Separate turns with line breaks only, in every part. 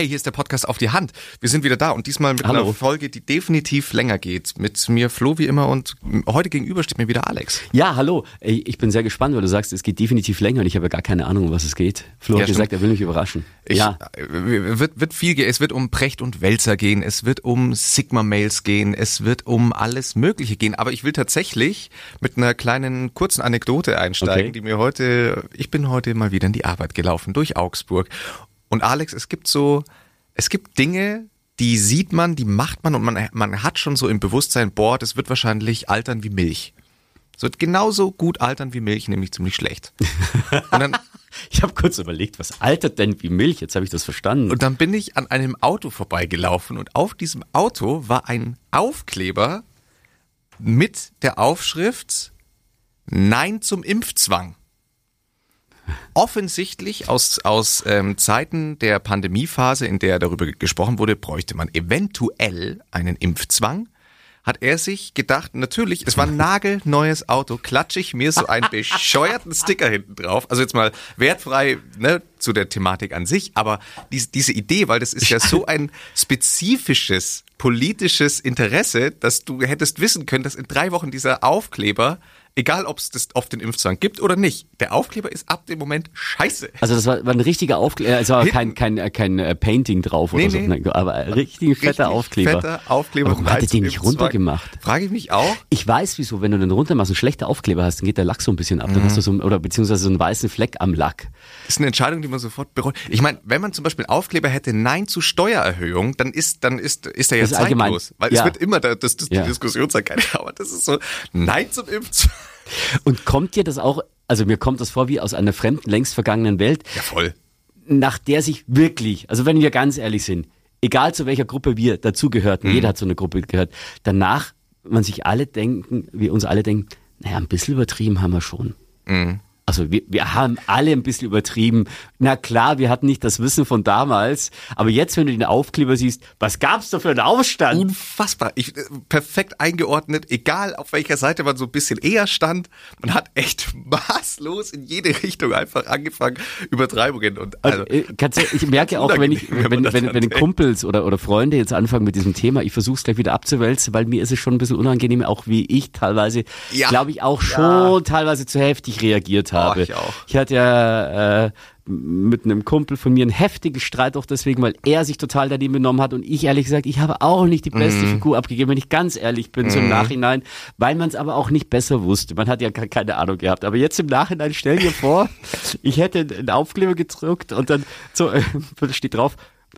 hey, hier ist der Podcast auf die Hand. Wir sind wieder da und diesmal mit einer Folge, die definitiv länger geht. Mit mir Flo wie immer und heute gegenüber steht mir wieder Alex.
Ja, hallo. Ich bin sehr gespannt, weil du sagst, es geht definitiv länger und ich habe ja gar keine Ahnung, um was es geht. Flo hat gesagt, er will mich überraschen.
Es wird um Precht und Wälzer gehen, es wird um Sigma-Mails gehen, es wird um alles Mögliche gehen. Aber ich will tatsächlich mit einer kleinen kurzen Anekdote einsteigen, die mir ich bin heute mal wieder in die Arbeit gelaufen durch Augsburg. Und Alex, es gibt Dinge, die sieht man, die macht man und man hat schon so im Bewusstsein, das wird wahrscheinlich altern wie Milch. Es wird genauso gut altern wie Milch, nämlich ziemlich schlecht. Und dann,
ich habe kurz überlegt, was altert denn wie Milch? Jetzt habe ich das verstanden.
Und dann bin ich an einem Auto vorbeigelaufen und auf diesem Auto war ein Aufkleber mit der Aufschrift Nein zum Impfzwang. Offensichtlich aus Zeiten der Pandemiephase, in der darüber gesprochen wurde, bräuchte man eventuell einen Impfzwang. Hat er sich gedacht, natürlich, es war ein nagelneues Auto, klatsche ich mir so einen bescheuerten Sticker hinten drauf. Also jetzt mal wertfrei, ne, zu der Thematik an sich, aber diese Idee, weil das ist ja so ein spezifisches politisches Interesse, dass du hättest wissen können, dass in 3 Wochen dieser Aufkleber, egal ob es das auf den Impfzwang gibt oder nicht, der Aufkleber ist ab dem Moment scheiße.
Also das war ein richtiger Aufkleber, also kein Painting drauf oder so, aber ein richtig fetter Aufkleber.
Fetter Aufkleber.
Aber warum hat er den nicht runtergemacht?
Frage ich mich auch.
Ich weiß wieso, wenn du den runtermachst und schlechter Aufkleber hast, dann geht der Lack so ein bisschen ab, dann hast du beziehungsweise so einen weißen Fleck am Lack.
Das ist eine Entscheidung, die man sofort bereut. Ich meine, wenn man zum Beispiel einen Aufkleber hätte, Nein zu Steuererhöhung, dann ist er ja zeitlos. Weil es wird immer die Diskussion sein, aber das ist so, Nein zum Impfzwang.
Und kommt dir das auch, also mir kommt das vor wie aus einer fremden, längst vergangenen Welt.
Ja, voll.
Nach der sich wirklich, also wenn wir ganz ehrlich sind, egal zu welcher Gruppe wir dazugehörten, jeder hat so eine Gruppe gehört, danach wir uns alle denken, naja, ein bisschen übertrieben haben wir schon. Mhm. Also wir haben alle ein bisschen übertrieben. Na klar, wir hatten nicht das Wissen von damals, aber jetzt, wenn du den Aufkleber siehst, was gab's da für einen Aufstand?
Unfassbar. Perfekt eingeordnet, egal auf welcher Seite man so ein bisschen eher stand. Man hat echt maßlos in jede Richtung einfach angefangen, Übertreibungen. Und also
ich merke auch, wenn Kumpels oder Freunde jetzt anfangen mit diesem Thema, ich versuche es gleich wieder abzuwälzen, weil mir ist es schon ein bisschen unangenehm, auch wie ich teilweise, glaube ich, auch schon teilweise zu heftig reagiert habe.
Ich auch.
Ich hatte ja mit einem Kumpel von mir einen heftigen Streit, auch deswegen, weil er sich total daneben genommen hat und ich ehrlich gesagt, ich habe auch nicht die beste Figur abgegeben, wenn ich ganz ehrlich bin, so im Nachhinein, weil man es aber auch nicht besser wusste. Man hat ja keine Ahnung gehabt. Aber jetzt im Nachhinein, stell dir vor, ich hätte einen Aufkleber gedruckt und dann so steht drauf,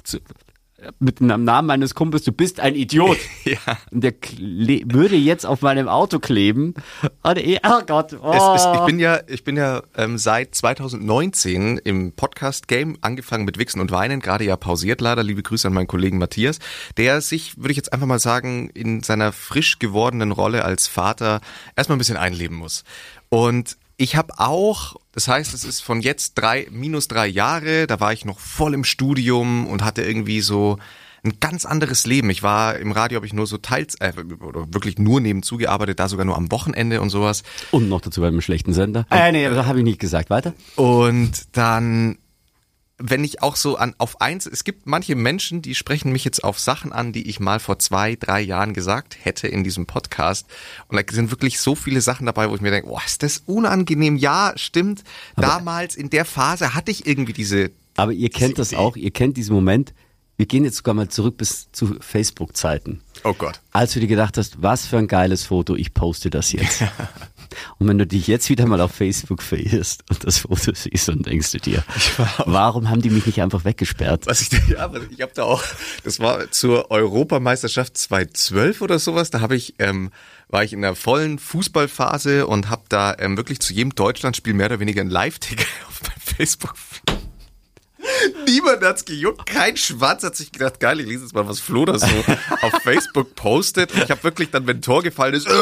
mit dem Namen meines Kumpels, du bist ein Idiot.
Ja.
Und der würde jetzt auf meinem Auto kleben. Oh Gott. Oh.
Ich bin ja seit 2019 im Podcast-Game angefangen mit Wichsen und Weinen, gerade ja pausiert leider. Liebe Grüße an meinen Kollegen Matthias, der sich, würde ich jetzt einfach mal sagen, in seiner frisch gewordenen Rolle als Vater erstmal ein bisschen einleben muss. Und ich habe auch, das heißt, es ist von jetzt -3 Jahre, da war ich noch voll im Studium und hatte irgendwie so ein ganz anderes Leben. Ich war im Radio, habe ich nur so oder wirklich nur nebenzu gearbeitet, da sogar nur am Wochenende und sowas.
Und noch dazu bei einem schlechten Sender. Nee, das habe ich nicht gesagt. Weiter.
Und dann, wenn ich auch so es gibt manche Menschen, die sprechen mich jetzt auf Sachen an, die ich mal vor 2-3 Jahren gesagt hätte in diesem Podcast. Und da sind wirklich so viele Sachen dabei, wo ich mir denke, ist das unangenehm? Ja, stimmt. Aber damals in der Phase hatte ich irgendwie diese.
Aber ihr kennt das auch, ihr kennt diesen Moment. Wir gehen jetzt sogar mal zurück bis zu Facebook-Zeiten.
Oh Gott.
Als du dir gedacht hast, was für ein geiles Foto, ich poste das jetzt. Und wenn du dich jetzt wieder mal auf Facebook verirrst und das Foto siehst, dann denkst du dir, warum haben die mich nicht einfach weggesperrt?
Ich habe da auch, das war zur Europameisterschaft 2012 oder sowas, da war ich in der vollen Fußballphase und habe da wirklich zu jedem Deutschlandspiel mehr oder weniger einen Live-Ticker auf meinem Facebook. Niemand hat's gejuckt, kein Schwanz hat sich gedacht, geil, ich lese jetzt mal, was Flo da so auf Facebook postet. Und ich habe wirklich dann, wenn ein Tor gefallen ist,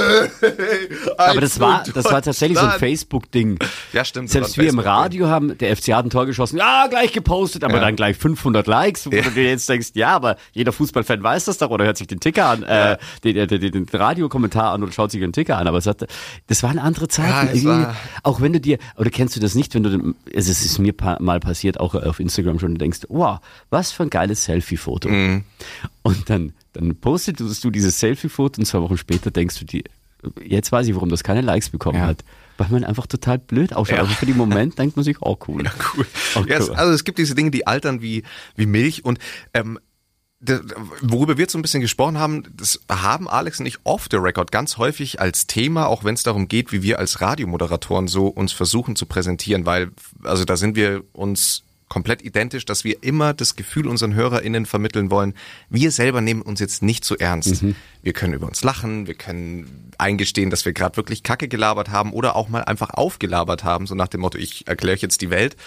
aber das war tatsächlich so ein Facebook-Ding.
Ja, stimmt.
Selbst wir im Radio haben, der FC hat ein Tor geschossen, gleich gepostet, aber dann gleich 500 Likes, wo du dir jetzt denkst, aber jeder Fußballfan weiß das doch oder hört sich den Ticker an, den Radiokommentar an oder schaut sich den Ticker an, aber das waren andere Zeiten.
Ja,
auch wenn du dir, oder kennst du das nicht, wenn du, es ist mir mal passiert, auch auf Instagram schon und denkst, wow, was für ein geiles Selfie-Foto. Und dann postest du dieses Selfie-Foto und 2 Wochen später denkst du dir, jetzt weiß ich, warum das keine Likes bekommen hat. Weil man einfach total blöd ausschaut. Also für den Moment denkt man sich, oh cool.
Ja, cool. Also es gibt diese Dinge, die altern wie Milch und worüber wir jetzt so ein bisschen gesprochen haben, das haben Alex und ich off the record ganz häufig als Thema, auch wenn es darum geht, wie wir als Radiomoderatoren so uns versuchen zu präsentieren, weil, also da sind wir uns komplett identisch, dass wir immer das Gefühl unseren HörerInnen vermitteln wollen, wir selber nehmen uns jetzt nicht so ernst. Wir können über uns lachen, wir können eingestehen, dass wir gerade wirklich Kacke gelabert haben oder auch mal einfach aufgelabert haben, so nach dem Motto, ich erkläre euch jetzt die Welt.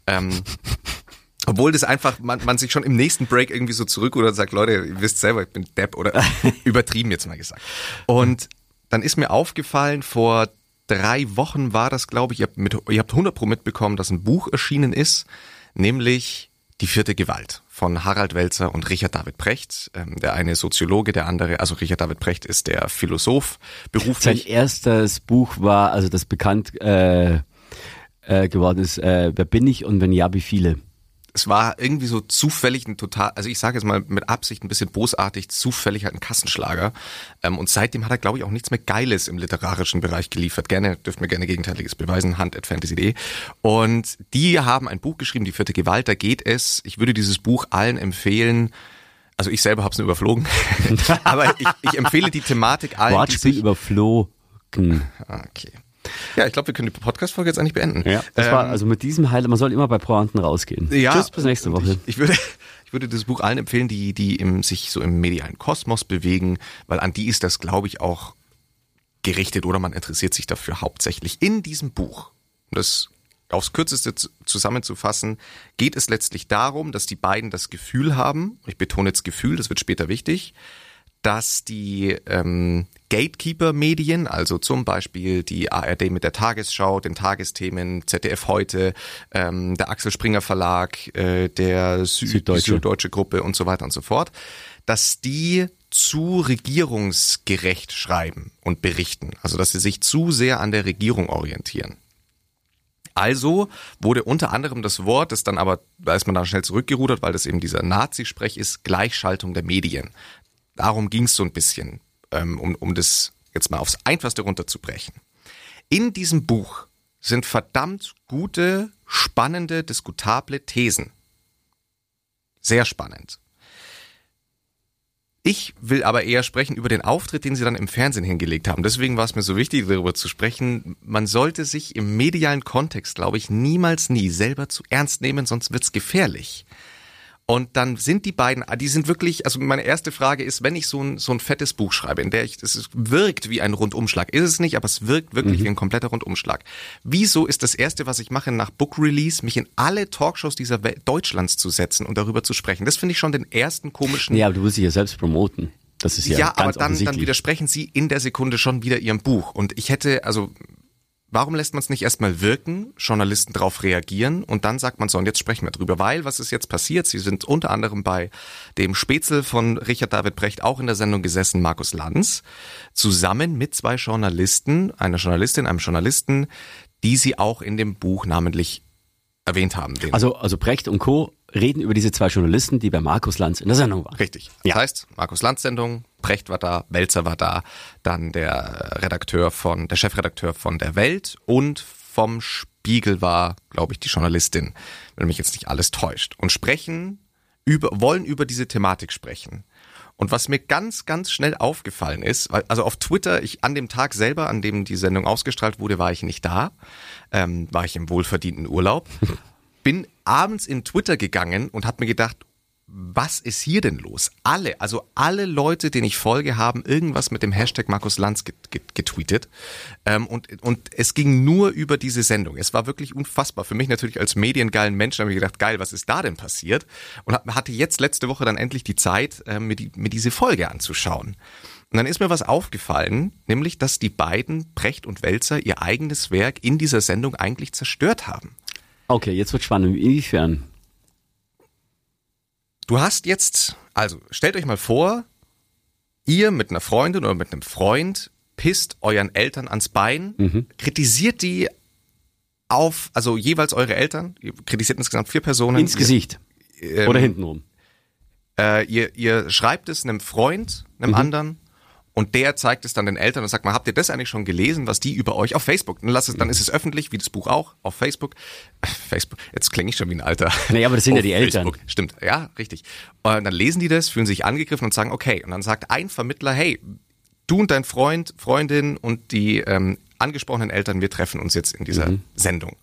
Obwohl das einfach, man sich schon im nächsten Break irgendwie so zurück oder sagt, Leute, ihr wisst selber, ich bin Depp oder übertrieben jetzt mal gesagt. Und dann ist mir aufgefallen, vor 3 Wochen war das, glaube ich, ihr habt 100% mitbekommen, dass ein Buch erschienen ist, nämlich Die 4. Gewalt von Harald Welzer und Richard David Precht. Der eine Soziologe, der andere, also Richard David Precht ist der Philosoph beruflich.
Sein erstes Buch war, also das bekannt geworden ist, Wer bin ich und wenn ja, wie viele?
Es war irgendwie so zufällig also ich sage jetzt mal mit Absicht ein bisschen bosartig, zufällig halt ein Kassenschlager. Und seitdem hat er, glaube ich, auch nichts mehr Geiles im literarischen Bereich geliefert. Dürft mir gerne Gegenteiliges beweisen, hand@fantasy.de. Und die haben ein Buch geschrieben, Die 4. Gewalt, da geht es. Ich würde dieses Buch allen empfehlen. Also ich selber habe es nur überflogen. Aber ich empfehle die Thematik allen,
Wortspiel überflogen.
Okay. Ja, ich glaube, wir können die Podcast-Folge jetzt eigentlich beenden.
Ja, das war also mit diesem Highlight, man soll immer bei Pointen rausgehen.
Ja,
tschüss, bis nächste Woche.
Ich würde das Buch allen empfehlen, die sich so im medialen Kosmos bewegen, weil an die ist das, glaube ich, auch gerichtet oder man interessiert sich dafür hauptsächlich. In diesem Buch, um das aufs Kürzeste zusammenzufassen, geht es letztlich darum, dass die beiden das Gefühl haben, ich betone jetzt Gefühl, das wird später wichtig, dass die Gatekeeper-Medien, also zum Beispiel die ARD mit der Tagesschau, den Tagesthemen, ZDF heute, der Axel Springer Verlag, der Süddeutsche Gruppe und so weiter und so fort, dass die zu regierungsgerecht schreiben und berichten. Also dass sie sich zu sehr an der Regierung orientieren. Also wurde unter anderem das Wort, das dann aber, da ist man dann schnell zurückgerudert, weil das eben dieser Nazi-Sprech ist, Gleichschaltung der Medien. Darum ging es so ein bisschen, um das jetzt mal aufs Einfachste runterzubrechen. In diesem Buch sind verdammt gute, spannende, diskutable Thesen. Sehr spannend. Ich will aber eher sprechen über den Auftritt, den sie dann im Fernsehen hingelegt haben. Deswegen war es mir so wichtig, darüber zu sprechen. Man sollte sich im medialen Kontext, glaube ich, niemals selber zu ernst nehmen, sonst wird's gefährlich. Und dann sind die beiden, die sind wirklich, also meine erste Frage ist, wenn ich so ein fettes Buch schreibe, in der es wirkt wie ein Rundumschlag, ist es nicht, aber es wirkt wirklich wie ein kompletter Rundumschlag. Wieso ist das Erste, was ich mache nach Book Release, mich in alle Talkshows dieser Deutschlands zu setzen und darüber zu sprechen? Das finde ich schon den ersten komischen...
Ja, aber du willst dich ja selbst promoten. Das ist ja ganz
aber dann widersprechen sie in der Sekunde schon wieder ihrem Buch. Und ich hätte, also... Warum lässt man es nicht erstmal wirken, Journalisten darauf reagieren und dann sagt man so, und jetzt sprechen wir drüber, weil was ist jetzt passiert? Sie sind unter anderem bei dem Spätzle von Richard David Precht auch in der Sendung gesessen, Markus Lanz, zusammen mit 2 Journalisten, einer Journalistin, einem Journalisten, die sie auch in dem Buch namentlich erwähnt haben.
Also Precht und Co. reden über diese 2 Journalisten, die bei Markus Lanz in der Sendung waren.
Richtig. Das heißt, Markus Lanz Sendung, Precht war da, Welzer war da, dann der Chefredakteur von der Welt und vom Spiegel war, glaube ich, die Journalistin, wenn mich jetzt nicht alles täuscht. Und wollen über diese Thematik sprechen. Und was mir ganz, ganz schnell aufgefallen ist, also auf Twitter, an dem Tag selber, an dem die Sendung ausgestrahlt wurde, war ich nicht da, war ich im wohlverdienten Urlaub, bin abends in Twitter gegangen und habe mir gedacht, was ist hier denn los? Alle Leute, denen ich folge, haben irgendwas mit dem Hashtag Markus Lanz getweetet. Und es ging nur über diese Sendung. Es war wirklich unfassbar. Für mich natürlich als mediengeilen Menschen habe ich gedacht, geil, was ist da denn passiert? Und hatte jetzt letzte Woche dann endlich die Zeit, mir diese Folge anzuschauen. Und dann ist mir was aufgefallen, nämlich, dass die beiden, Precht und Welzer, ihr eigenes Werk in dieser Sendung eigentlich zerstört haben.
Okay, jetzt wird spannend. Inwiefern?
Du hast jetzt, also stellt euch mal vor, ihr mit einer Freundin oder mit einem Freund pisst euren Eltern ans Bein, kritisiert die also jeweils eure Eltern, ihr kritisiert insgesamt 4 Personen.
Ins Gesicht. Oder hintenrum.
Ihr schreibt es einem Freund, einem anderen, und der zeigt es dann den Eltern und sagt mal, habt ihr das eigentlich schon gelesen, was die über euch auf Facebook? Dann ist es öffentlich, wie das Buch auch, auf Facebook. Facebook, jetzt klinge ich schon wie ein Alter.
Nee, aber das sind ja die Eltern.
Stimmt, ja, richtig. Und dann lesen die das, fühlen sich angegriffen und sagen, okay. Und dann sagt ein Vermittler, hey, du und dein Freund, Freundin und die angesprochenen Eltern, wir treffen uns jetzt in dieser Sendung.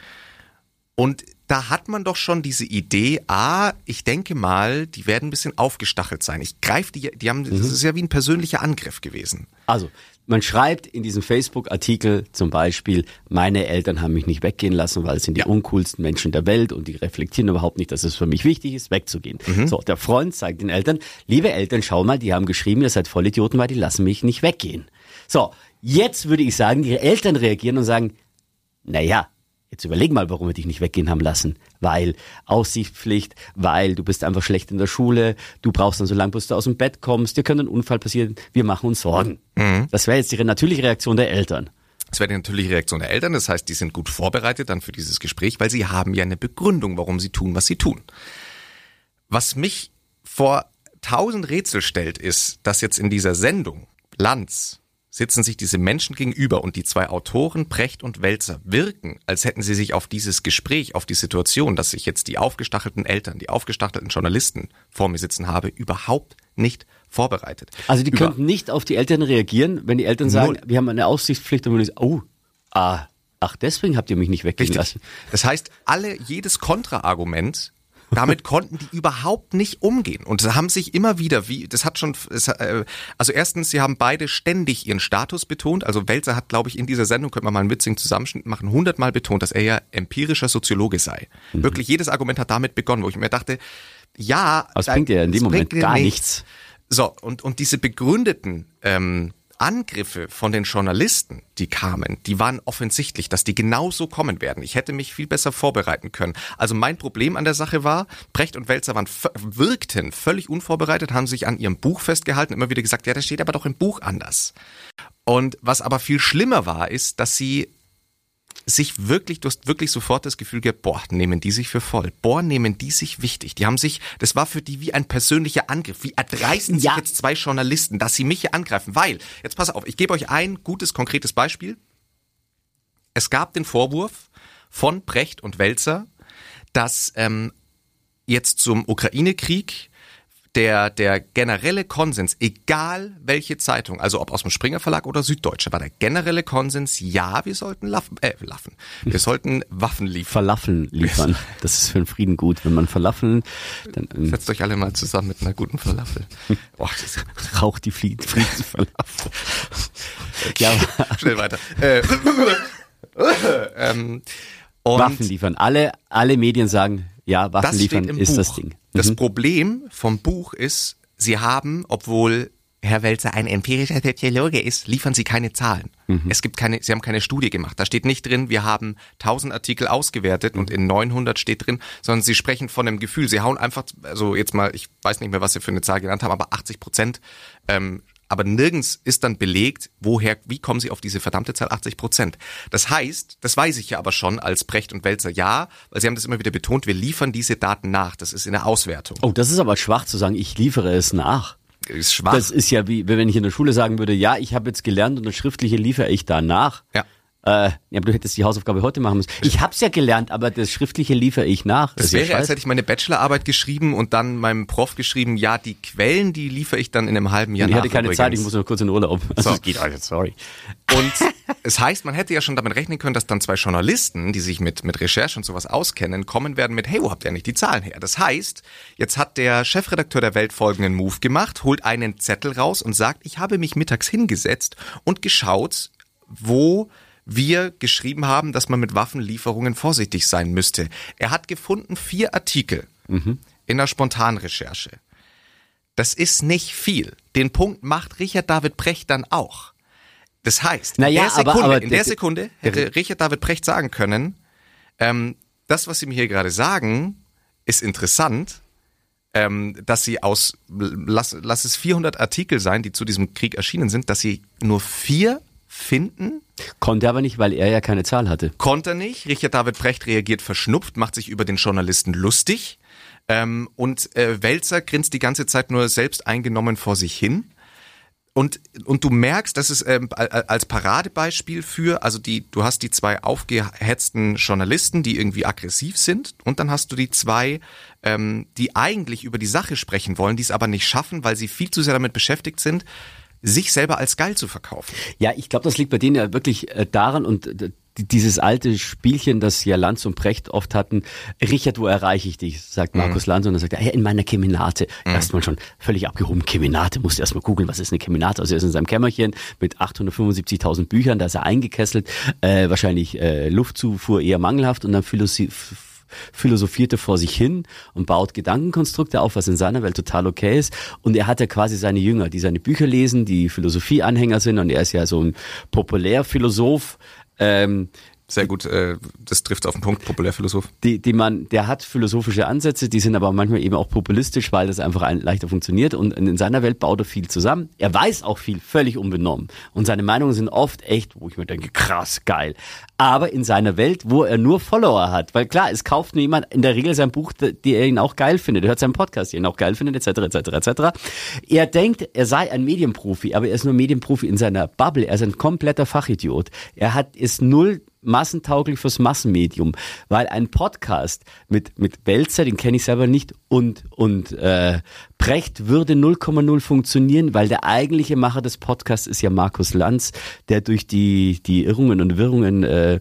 Und da hat man doch schon diese Idee, ich denke mal, die werden ein bisschen aufgestachelt sein. Ich greife das ist ja wie ein persönlicher Angriff gewesen.
Also, man schreibt in diesem Facebook-Artikel zum Beispiel, meine Eltern haben mich nicht weggehen lassen, weil es sind die uncoolsten Menschen der Welt und die reflektieren überhaupt nicht, dass es für mich wichtig ist, wegzugehen. So, der Freund zeigt den Eltern, liebe Eltern, schau mal, die haben geschrieben, ihr seid Vollidioten, weil die lassen mich nicht weggehen. So, jetzt würde ich sagen, die Eltern reagieren und sagen, naja, jetzt überleg mal, warum wir dich nicht weggehen haben lassen. Weil Aussichtspflicht, weil du bist einfach schlecht in der Schule, du brauchst dann so lange, bis du aus dem Bett kommst, dir könnte ein Unfall passieren, wir machen uns Sorgen. Das wäre jetzt die natürliche Reaktion der Eltern.
Das wäre die natürliche Reaktion der Eltern, das heißt, die sind gut vorbereitet dann für dieses Gespräch, weil sie haben ja eine Begründung, warum sie tun, was sie tun. Was mich vor 1000 Rätsel stellt, ist, dass jetzt in dieser Sendung Lanz sitzen sich diese Menschen gegenüber und die 2 Autoren, Precht und Welzer, wirken, als hätten sie sich auf dieses Gespräch, auf die Situation, dass ich jetzt die aufgestachelten Eltern, die aufgestachelten Journalisten vor mir sitzen habe, überhaupt nicht vorbereitet.
Also die könnten nicht auf die Eltern reagieren, wenn die Eltern sagen, wir haben eine Aussichtspflicht und wir sagen, deswegen habt ihr mich nicht weggehen lassen.
Das heißt, jedes Kontraargument, damit konnten die überhaupt nicht umgehen und haben sich immer wieder, also erstens, sie haben beide ständig ihren Status betont, also Welzer hat, glaube ich, in dieser Sendung, könnte man mal einen witzigen Zusammenschnitt machen, 100-mal betont, dass er ja empirischer Soziologe sei. Wirklich, jedes Argument hat damit begonnen, wo ich mir dachte,
das bringt ja in dem Moment gar nichts.
So, und diese begründeten Angriffe von den Journalisten, die kamen, die waren offensichtlich, dass die genauso kommen werden. Ich hätte mich viel besser vorbereiten können. Also mein Problem an der Sache war, Precht und Welzer wirkten völlig unvorbereitet, haben sich an ihrem Buch festgehalten, immer wieder gesagt, ja, das steht aber doch im Buch anders. Und was aber viel schlimmer war, ist, dass sie sich wirklich, du hast wirklich sofort das Gefühl gehabt, nehmen die sich für voll. Nehmen die sich wichtig. Das war für die wie ein persönlicher Angriff. Wie erdreisten sich jetzt 2 Journalisten, dass sie mich hier angreifen? Weil, jetzt pass auf, ich gebe euch ein gutes, konkretes Beispiel. Es gab den Vorwurf von Precht und Welzer, dass jetzt zum Ukraine-Krieg der generelle Konsens, egal welche Zeitung, also ob aus dem Springer Verlag oder Süddeutsche, war der generelle Konsens, ja, wir sollten wir sollten Waffen liefern.
Falafeln liefern. Das ist für den Frieden gut, wenn man Falafeln, dann
setzt euch alle mal zusammen mit einer guten Falafel.
Raucht die Friedensfalafel.
Ja, schnell weiter.
Waffen liefern. Alle Medien sagen, ja, Waffen liefern ist das Ding.
Das Problem vom Buch ist, sie haben, obwohl Herr Welzer ein empirischer Soziologe ist, liefern sie keine Zahlen. Sie haben keine Studie gemacht. Da steht nicht drin, wir haben 1000 Artikel ausgewertet und in 900 steht drin, sondern sie sprechen von einem Gefühl. Sie hauen einfach, also jetzt mal, ich weiß nicht mehr, was sie für eine Zahl genannt haben, aber 80%, aber nirgends ist dann belegt, wie kommen sie auf diese verdammte Zahl 80%. Das heißt, das weiß ich ja aber schon als Precht und Welzer, ja, weil sie haben das immer wieder betont, wir liefern diese Daten nach. Das ist in der Auswertung.
Oh, das ist aber schwach zu sagen, ich liefere es nach.
Ist schwach.
Das ist ja wie, wenn ich in der Schule sagen würde, ja, ich habe jetzt gelernt und das Schriftliche liefere ich da nach.
Ja.
Aber du hättest die Hausaufgabe heute machen müssen. Ich hab's ja gelernt, aber das Schriftliche liefere ich nach.
Das wäre, als hätte ich meine Bachelorarbeit geschrieben und dann meinem Prof geschrieben, ja, die Quellen, die liefere ich dann in einem halben Jahr nach.
Ich hatte keine Zeit, ich muss noch kurz in Urlaub.
Also das geht alles, sorry. Und es heißt, man hätte ja schon damit rechnen können, dass dann 2 Journalisten, die sich mit Recherche und sowas auskennen, kommen werden mit, hey, wo habt ihr eigentlich die Zahlen her? Das heißt, jetzt hat der Chefredakteur der Welt folgenden Move gemacht, holt einen Zettel raus und sagt, ich habe mich mittags hingesetzt und geschaut, wo wir geschrieben haben, dass man mit Waffenlieferungen vorsichtig sein müsste. Er hat gefunden 4 Artikel in der Spontanrecherche. Das ist nicht viel. Den Punkt macht Richard David Precht dann auch. Das heißt, in der Sekunde hätte Richard David Precht sagen können, das, was Sie mir hier gerade sagen, ist interessant, dass Sie lass es 400 Artikel sein, die zu diesem Krieg erschienen sind, dass Sie nur 4 finden.
Konnte aber nicht, weil er ja keine Zahl hatte.
Konnte er nicht. Richard David Precht reagiert verschnupft, macht sich über den Journalisten lustig. Und Welzer grinst die ganze Zeit nur selbst eingenommen vor sich hin. Und du merkst, das ist als Paradebeispiel für, also du hast die zwei aufgehetzten Journalisten, die irgendwie aggressiv sind, und dann hast du die zwei, die eigentlich über die Sache sprechen wollen, die es aber nicht schaffen, weil sie viel zu sehr damit beschäftigt sind, sich selber als geil zu verkaufen.
Ja, ich glaube, das liegt bei denen ja wirklich daran, und dieses alte Spielchen, das ja Lanz und Precht oft hatten, Richard, wo erreiche ich dich, sagt Markus Lanz, und dann sagt er, in meiner Kemenate. Erstmal schon völlig abgehoben, Kemenate, musst du erstmal googeln, was ist eine Kemenate? Also er ist in seinem Kämmerchen mit 875.000 Büchern, da ist er eingekesselt, wahrscheinlich Luftzufuhr eher mangelhaft, und dann philosophierte vor sich hin und baut Gedankenkonstrukte auf, was in seiner Welt total okay ist. Und er hat ja quasi seine Jünger, die seine Bücher lesen, die Philosophie-Anhänger sind, und er ist ja so ein Populärphilosoph.
Sehr gut, das trifft auf den Punkt, Populärphilosoph.
Der hat philosophische Ansätze, die sind aber manchmal eben auch populistisch, weil das einfach leichter funktioniert, und in seiner Welt baut er viel zusammen. Er weiß auch viel, völlig unbenommen, und seine Meinungen sind oft echt, wo ich mir denke, krass, geil. Aber in seiner Welt, wo er nur Follower hat, weil klar, es kauft nur jemand in der Regel sein Buch, die er ihn auch geil findet, er hört seinen Podcast, den er auch geil findet, etc., etc., etc. Er denkt, er sei ein Medienprofi, aber er ist nur Medienprofi in seiner Bubble, er ist ein kompletter Fachidiot. Ist null massentauglich fürs Massenmedium, weil ein Podcast mit Welzer, den kenne ich selber nicht, und Precht würde 0,0 funktionieren, weil der eigentliche Macher des Podcasts ist ja Markus Lanz, der durch die Irrungen und Wirrungen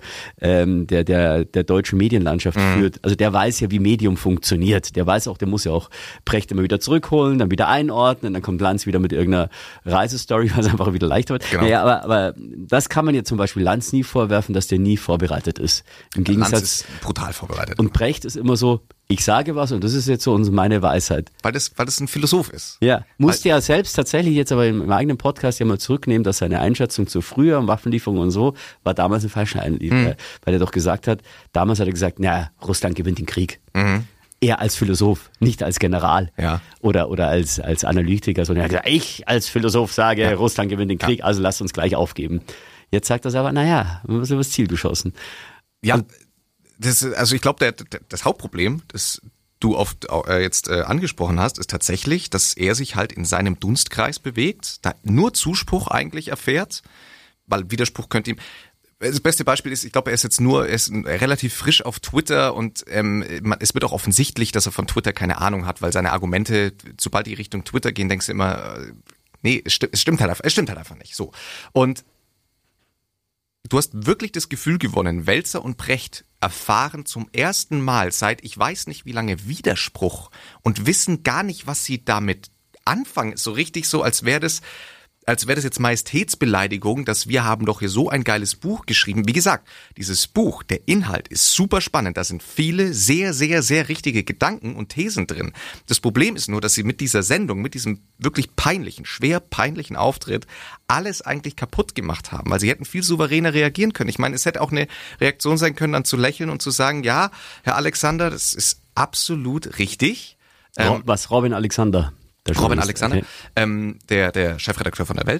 der deutschen Medienlandschaft führt. Also der weiß ja, wie Medium funktioniert. Der weiß auch, der muss ja auch Precht immer wieder zurückholen, dann wieder einordnen, dann kommt Lanz wieder mit irgendeiner Reisestory, was einfach wieder leichter wird.
Genau.
Naja, aber das kann man jetzt zum Beispiel Lanz nie vorwerfen, dass der nie vorbereitet ist. Im Gegensatz,
Lanz ist brutal vorbereitet.
Und Precht ist immer so, ich sage was und das ist jetzt so meine Weisheit.
Weil das ein Philosoph ist.
Ja, musste ja selbst tatsächlich jetzt aber im eigenen Podcast ja mal zurücknehmen, dass seine Einschätzung zu früher Waffenlieferungen und so war damals eine falsche Einlieferung, weil er doch gesagt hat, damals hat er gesagt, Russland gewinnt den Krieg. Er als Philosoph, nicht als General oder als Analytiker, sondern er hat gesagt, ich als Philosoph sage, Russland gewinnt den Krieg, also lasst uns gleich aufgeben. Jetzt sagt er aber, ein bisschen was Ziel geschossen.
Ja, also ich glaube, das Hauptproblem, das du oft jetzt angesprochen hast, ist tatsächlich, dass er sich halt in seinem Dunstkreis bewegt, da nur Zuspruch eigentlich erfährt, weil Widerspruch könnte ihm... Das beste Beispiel ist, ich glaube, er ist relativ frisch auf Twitter, und es wird auch offensichtlich, dass er von Twitter keine Ahnung hat, weil seine Argumente, sobald die Richtung Twitter gehen, denkst du immer, nee, es stimmt halt einfach nicht. So. Und du hast wirklich das Gefühl gewonnen, Welzer und Precht erfahren zum ersten Mal seit ich weiß nicht wie lange Widerspruch und wissen gar nicht, was sie damit anfangen. So richtig so, als wäre das jetzt Majestätsbeleidigung, dass wir haben doch hier so ein geiles Buch geschrieben. Wie gesagt, dieses Buch, der Inhalt ist super spannend. Da sind viele sehr, sehr, sehr richtige Gedanken und Thesen drin. Das Problem ist nur, dass sie mit dieser Sendung, mit diesem wirklich schwer peinlichen Auftritt alles eigentlich kaputt gemacht haben, weil sie hätten viel souveräner reagieren können. Ich meine, es hätte auch eine Reaktion sein können, dann zu lächeln und zu sagen, ja, Herr Alexander, das ist absolut richtig.
Was, Robin Alexander?
Robin Alexander, der Chefredakteur von der Welt.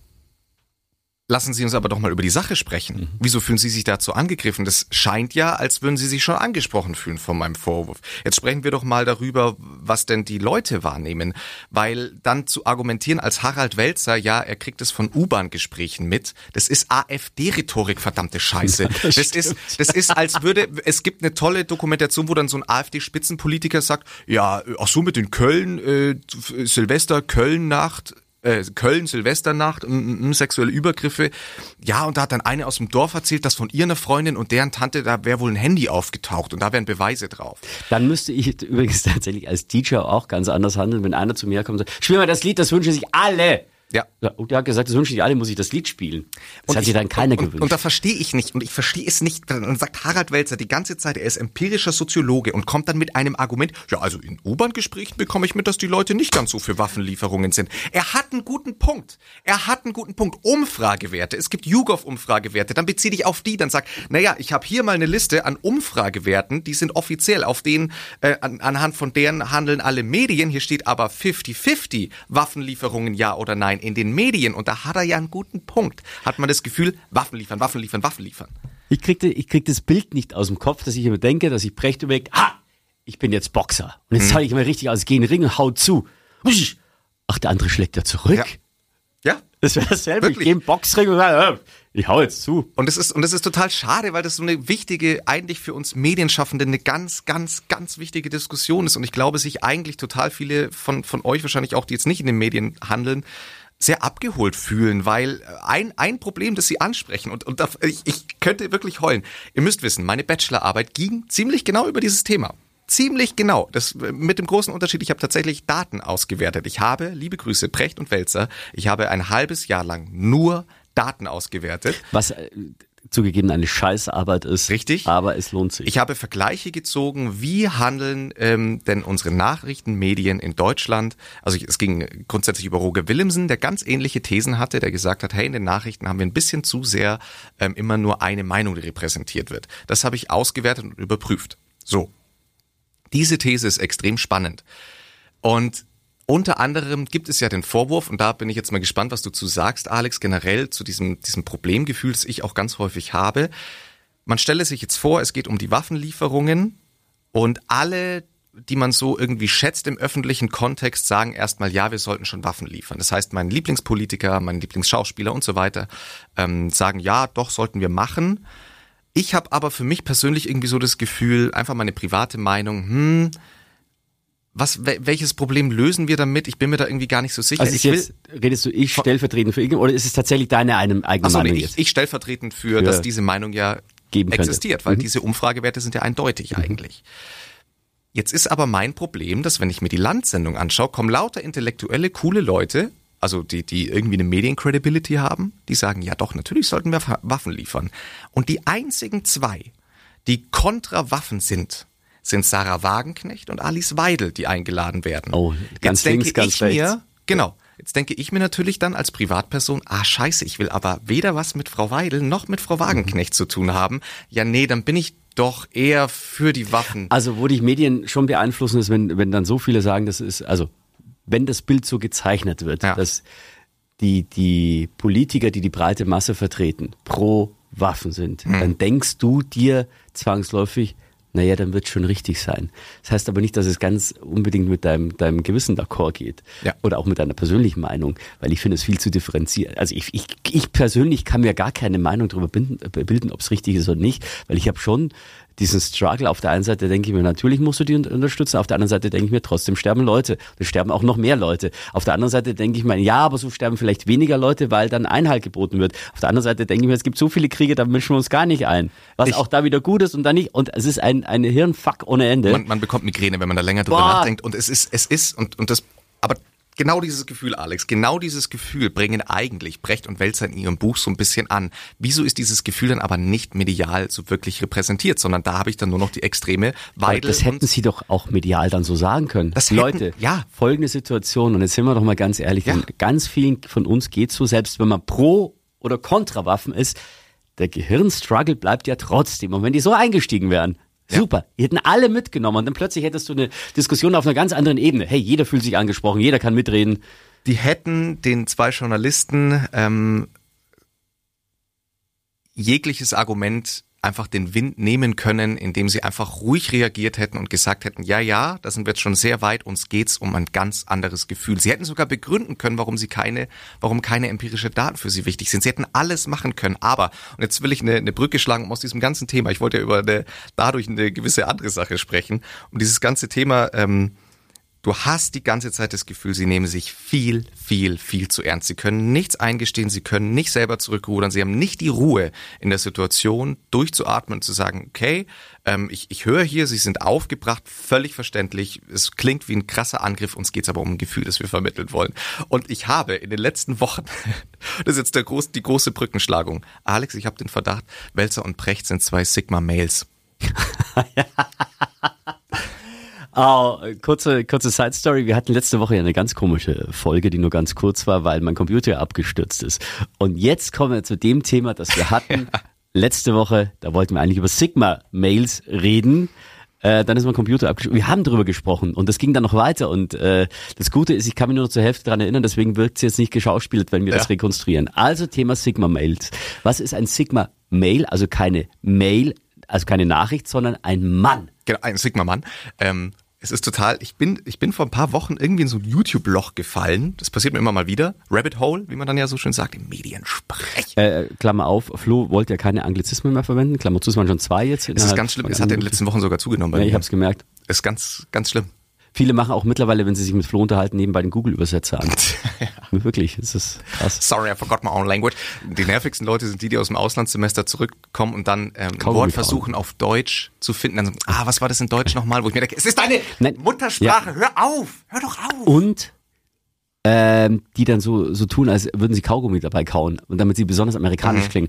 Lassen Sie uns aber doch mal über die Sache sprechen. Wieso fühlen Sie sich dazu angegriffen? Das scheint ja, als würden Sie sich schon angesprochen fühlen von meinem Vorwurf. Jetzt sprechen wir doch mal darüber, was denn die Leute wahrnehmen. Weil dann zu argumentieren als Harald Welzer, ja, er kriegt es von U-Bahn-Gesprächen mit, das ist AfD-Rhetorik, verdammte Scheiße. Das ist, als würde, es gibt eine tolle Dokumentation, wo dann so ein AfD-Spitzenpolitiker sagt, ja, ach so, mit den Köln-Silvesternacht, sexuelle Übergriffe. Ja, und da hat dann eine aus dem Dorf erzählt, dass von ihrer Freundin und deren Tante, da wäre wohl ein Handy aufgetaucht und da wären Beweise drauf.
Dann müsste ich übrigens tatsächlich als DJ auch ganz anders handeln, wenn einer zu mir kommt und sagt, spiel mal das Lied, das wünschen sich alle.
Ja.
Und der hat gesagt, das wünschen sich alle, muss ich das Lied spielen. Das hat sich dann keiner gewünscht.
Und da verstehe ich nicht, und ich verstehe es nicht. Dann sagt Harald Welzer die ganze Zeit, er ist empirischer Soziologe und kommt dann mit einem Argument, ja, also in U-Bahn-Gesprächen bekomme ich mit, dass die Leute nicht ganz so für Waffenlieferungen sind. Er hat einen guten Punkt. Umfragewerte. Es gibt YouGov-Umfragewerte. Dann bezieh dich auf die, dann sag, naja, ich habe hier mal eine Liste an Umfragewerten, die sind offiziell, auf denen, anhand von deren handeln alle Medien. Hier steht aber 50-50 Waffenlieferungen, ja oder nein. sein. In den Medien, und da hat er ja einen guten Punkt, hat man das Gefühl, Waffen liefern, Waffen liefern, Waffen liefern.
Ich krieg das Bild nicht aus dem Kopf, dass ich immer denke, dass ich Precht überlege, ich bin jetzt Boxer. Und jetzt zeige ich mal richtig aus, gehe in den Ring und hau zu. Ach, der andere schlägt ja zurück.
Ja.
Das wäre dasselbe. Ich gehe im Boxring und sage, ich hau jetzt zu.
Und das ist total schade, weil das so eine wichtige, eigentlich für uns Medienschaffende eine ganz, ganz, ganz wichtige Diskussion ist. Und ich glaube, sich eigentlich total viele von euch wahrscheinlich auch, die jetzt nicht in den Medien handeln, sehr abgeholt fühlen, weil ein Problem, das sie ansprechen, und ich könnte wirklich heulen. Ihr müsst wissen, meine Bachelorarbeit ging ziemlich genau über dieses Thema. Ziemlich genau. Das mit dem großen Unterschied, ich habe tatsächlich Daten ausgewertet. Ich habe, liebe Grüße, Precht und Welzer, ich habe ein halbes Jahr lang nur Daten ausgewertet.
Was zugegeben eine Scheißarbeit ist.
Richtig.
Aber es lohnt sich.
Ich habe Vergleiche gezogen, wie handeln denn unsere Nachrichtenmedien in Deutschland. Also es ging grundsätzlich über Roger Willemsen, der ganz ähnliche Thesen hatte, der gesagt hat, hey, in den Nachrichten haben wir ein bisschen zu sehr immer nur eine Meinung, die repräsentiert wird. Das habe ich ausgewertet und überprüft. So. Diese These ist extrem spannend. Und unter anderem gibt es ja den Vorwurf, und da bin ich jetzt mal gespannt, was du zu sagst, Alex, generell zu diesem Problemgefühl, das ich auch ganz häufig habe. Man stelle sich jetzt vor, es geht um die Waffenlieferungen und alle, die man so irgendwie schätzt im öffentlichen Kontext, sagen erstmal, ja, wir sollten schon Waffen liefern. Das heißt, mein Lieblingspolitiker, mein Lieblingsschauspieler und so weiter sagen, ja, doch, sollten wir machen. Ich habe aber für mich persönlich irgendwie so das Gefühl, einfach meine private Meinung, welches Problem lösen wir damit? Ich bin mir da irgendwie gar nicht so sicher.
Also redest du stellvertretend für irgendeinen, oder ist es tatsächlich deine eigene Meinung jetzt?
Ich stellvertretend für, dass diese Meinung ja existiert, weil diese Umfragewerte sind ja eindeutig eigentlich. Jetzt ist aber mein Problem, dass wenn ich mir die Landsendung anschaue, kommen lauter intellektuelle, coole Leute, also die irgendwie eine Mediencredibility haben, die sagen, ja doch, natürlich sollten wir Waffen liefern. Und die einzigen zwei, die kontra Waffen sind Sarah Wagenknecht und Alice Weidel, die eingeladen werden.
Oh, ganz links, ganz rechts.
Jetzt denke ich mir natürlich dann als Privatperson, scheiße, ich will aber weder was mit Frau Weidel noch mit Frau Wagenknecht zu tun haben. Ja, nee, dann bin ich doch eher für die Waffen.
Also wo dich Medien schon beeinflussen ist, wenn dann so viele sagen, das ist, also wenn das Bild so gezeichnet wird, dass die Politiker, die breite Masse vertreten, pro Waffen sind, dann denkst du dir zwangsläufig, naja, dann wird es schon richtig sein. Das heißt aber nicht, dass es ganz unbedingt mit deinem Gewissen d'accord geht. Ja. Oder auch mit deiner persönlichen Meinung, weil ich finde es viel zu differenziert. Also ich persönlich kann mir gar keine Meinung darüber bilden, ob es richtig ist oder nicht, weil ich habe schon diesen Struggle. Auf der einen Seite denke ich mir, natürlich musst du die unterstützen, auf der anderen Seite denke ich mir, trotzdem sterben Leute. Es sterben auch noch mehr Leute. Auf der anderen Seite denke ich mir, ja, aber so sterben vielleicht weniger Leute, weil dann Einhalt geboten wird. Auf der anderen Seite denke ich mir, es gibt so viele Kriege, da mischen wir uns gar nicht ein. Was auch da wieder gut ist und dann nicht. Und es ist ein Hirnfuck ohne Ende.
Man bekommt Migräne, wenn man da länger drüber nachdenkt. Und es ist, aber genau dieses Gefühl, Alex, genau dieses Gefühl bringen eigentlich Precht und Welzer in ihrem Buch so ein bisschen an. Wieso ist dieses Gefühl dann aber nicht medial so wirklich repräsentiert, sondern da habe ich dann nur noch die extreme Weidel.
Das hätten sie doch auch medial dann so sagen können. Leute, folgende Situation, und jetzt sind wir doch mal ganz ehrlich, ganz vielen von uns geht's so, selbst wenn man pro oder kontra Waffen ist, der Gehirnstruggle bleibt ja trotzdem. Und wenn die so eingestiegen wären, super, die hätten alle mitgenommen und dann plötzlich hättest du eine Diskussion auf einer ganz anderen Ebene. Hey, jeder fühlt sich angesprochen, jeder kann mitreden.
Die hätten den zwei Journalisten jegliches Argument einfach den Wind nehmen können, indem sie einfach ruhig reagiert hätten und gesagt hätten, ja, da sind wir jetzt schon sehr weit, uns geht's um ein ganz anderes Gefühl. Sie hätten sogar begründen können, warum keine empirische Daten für sie wichtig sind. Sie hätten alles machen können, aber, und jetzt will ich eine Brücke schlagen aus diesem ganzen Thema, ich wollte ja dadurch eine gewisse andere Sache sprechen, um dieses ganze Thema, du hast die ganze Zeit das Gefühl, sie nehmen sich viel, viel, viel zu ernst. Sie können nichts eingestehen, sie können nicht selber zurückrudern, sie haben nicht die Ruhe in der Situation, durchzuatmen und zu sagen, okay, ich höre hier, sie sind aufgebracht, völlig verständlich, es klingt wie ein krasser Angriff, uns geht's aber um ein Gefühl, das wir vermitteln wollen. Und ich habe in den letzten Wochen, das ist jetzt die große Brückenschlagung, Alex, ich habe den Verdacht, Welzer und Precht sind zwei Sigma-Males.
Kurze Side-Story. Wir hatten letzte Woche ja eine ganz komische Folge, die nur ganz kurz war, weil mein Computer abgestürzt ist. Und jetzt kommen wir zu dem Thema, das wir hatten letzte Woche. Da wollten wir eigentlich über Sigma-Mails reden. Dann ist mein Computer abgeschlossen. Wir haben drüber gesprochen und das ging dann noch weiter. Und das Gute ist, ich kann mich nur noch zur Hälfte daran erinnern, deswegen wirkt es jetzt nicht geschauspielt, wenn wir das rekonstruieren. Also Thema Sigma-Mails. Was ist ein Sigma-Mail? Also keine Mail, also keine Nachricht, sondern ein Mann.
Genau, ein Sigma-Mann. Es ist total, ich bin vor ein paar Wochen irgendwie in so ein YouTube-Loch gefallen. Das passiert mir immer mal wieder. Rabbit Hole, wie man dann ja so schön sagt, im Mediensprech.
Klammer auf, Flo wollte ja keine Anglizismen mehr verwenden. Klammer zu, es waren schon 2 jetzt.
Es ist ganz schlimm, es hat in den letzten Wochen sogar zugenommen bei mir.
Ich habe es gemerkt.
Es ist ganz, ganz schlimm.
Viele machen auch mittlerweile, wenn sie sich mit Flo unterhalten, nebenbei den Google-Übersetzer an. Ja. Wirklich, das ist krass.
Sorry, I forgot my own language. Die nervigsten Leute sind die aus dem Auslandssemester zurückkommen und dann ein Wort versuchen auf Deutsch zu finden. Dann so, was war das in Deutsch nochmal? Wo ich mir denke, es ist deine Muttersprache, hör doch auf.
Und die dann so tun, als würden sie Kaugummi dabei kauen und damit sie besonders amerikanisch klingen.